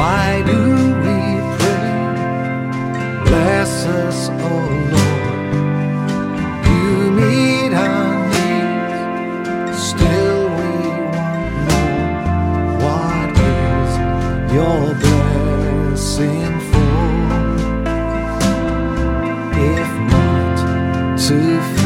Why do we pray? Bless us, oh Lord. You meet our needs, still we want more. What is your blessing for, if not to